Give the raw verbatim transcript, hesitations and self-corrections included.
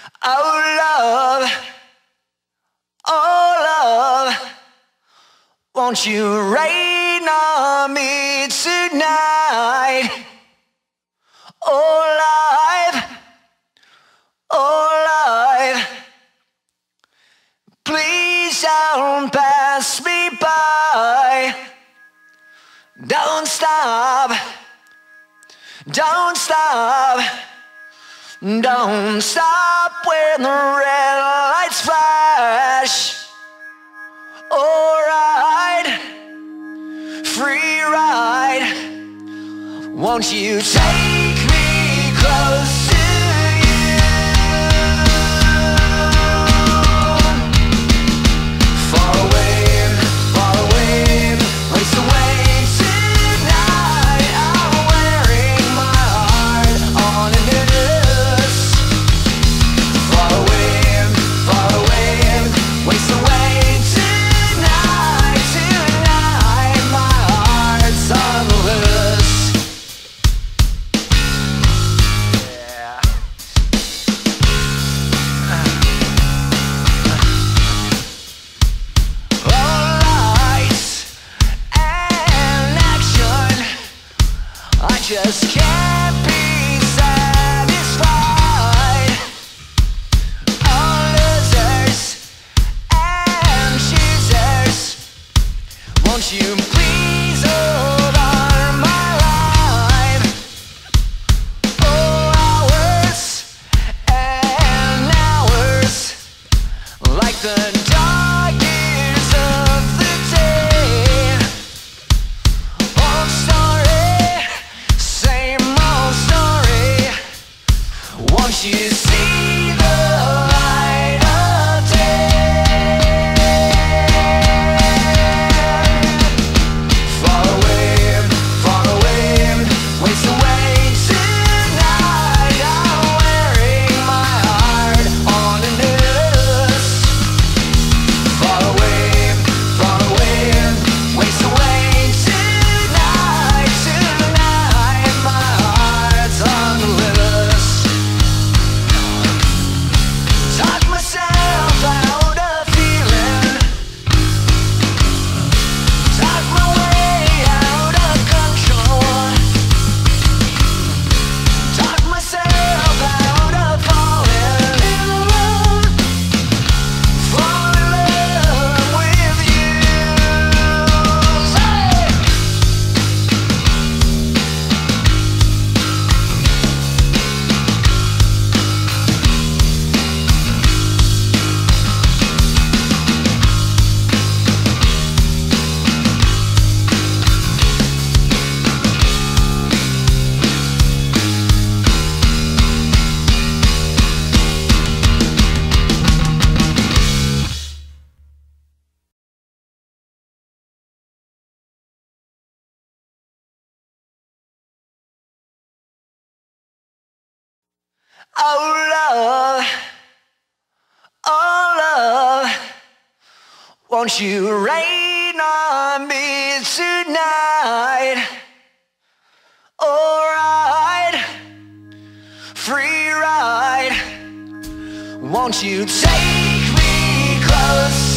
Oh love, oh love, won't you rain on me tonight? Oh life, oh life, please don't pass me by. Don't stop, don't stop, don't stop when the red lights flash. Alright, free ride, won't you take me close to you? Far away, far away, race away tonight. I'm wearing my heart on a noose. Far away, far away, waste away tonight, tonight. My heart's on the loose. Yeah. All lights and action, I just can't be satisfied. All losers and choosers, won't you please hold on my life? Oh, hours and hours, like the dark years of the day. Old story, same old story, won't you see the light of day? Far away, far away, waste away tonight. I'm wearing my heart on a noose. Far away, far away, waste away tonight, tonight. My heart's on the loose. Talk myself out of feeling, talk my way out of control, talk myself out of falling in love, fall in love with you. Say! Oh love, oh love, won't you rain on me tonight? Alright, free ride, won't you take me close